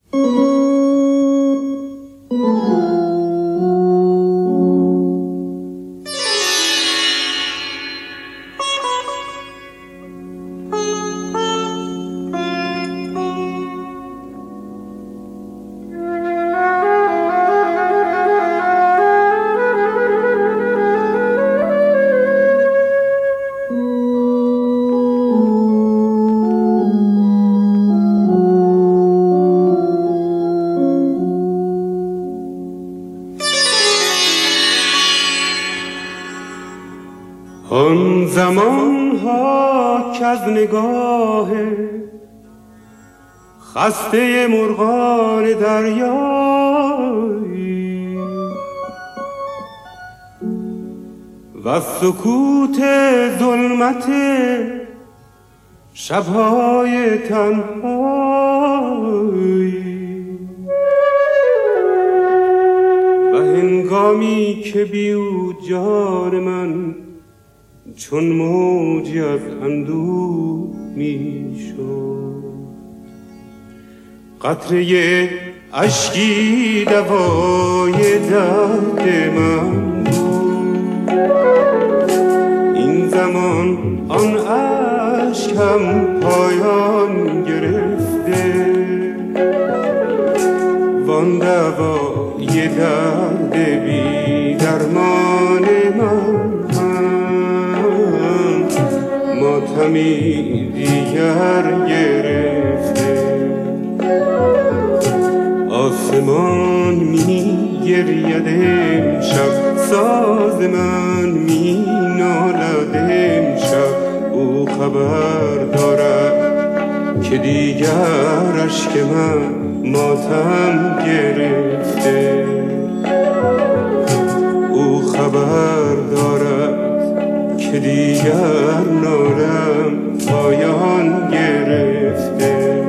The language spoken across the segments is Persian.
آن زمان ها که از نگاه خسته مرغان دریایی و سکوت ظلمت شبهای تنهایی و هنگامی که بیود جان من چون موجی از اندوه می شد، قطره اشکی دوای درد من بود. این زمان آن اشکم پایان گرفته، وان دوای درد بی درمان من ماتمی دیگر گرفته. آسمان می گرید امشب، ساز من می نالد امشب. او خبر دارد که دیگر اشک من ماتم گرفته. او خبر دارد که دیگر نالم پایان گرفته.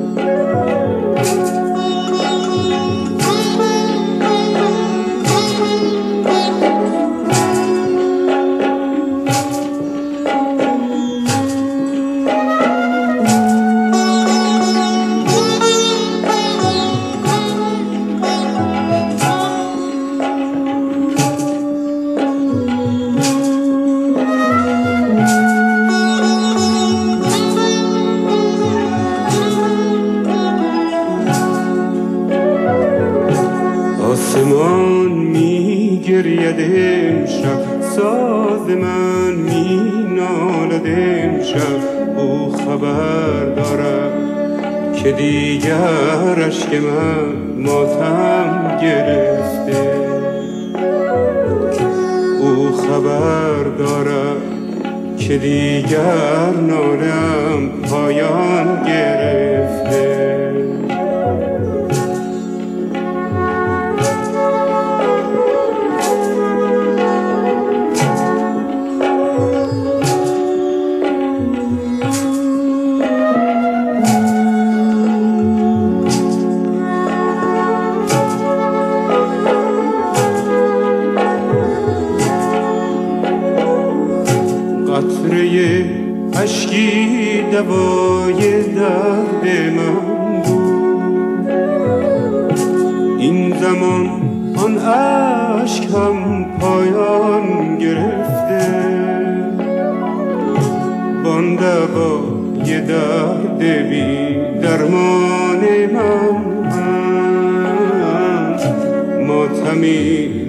آسمان می گرید امشب، ساز من می نالد امشب. او خبر دارد که دیگر اشک من ماتم گرفته. او خبر دارد که دیگر نالم پایان گرفته. قطره اشکی دوای درد من بود. این زمان آن اشک هم پایان گرفته، بان دوای درد بی درمان من ماتمی